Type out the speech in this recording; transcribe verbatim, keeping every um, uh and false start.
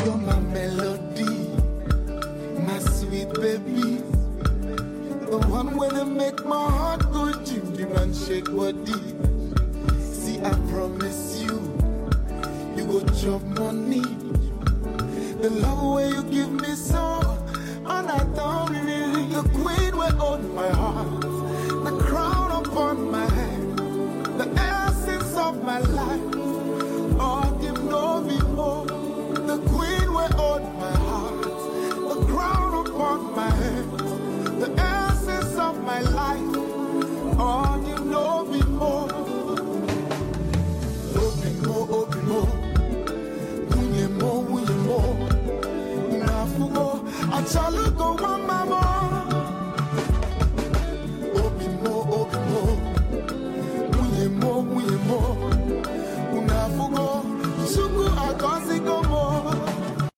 You're my melody, my sweet baby. The one where they make my heart go jim jim and shake body. See, I promise you, you go chop money. The love way you give me so, and I don't really. The queen will own my heart, the crown upon my head, the essence of my life. Oh, give no before. The queen will own my heart, the crown upon my head, the essence of my life. Oh, give no before. Open more, open more. Unye more, unye more. Nafugo, I shall go on.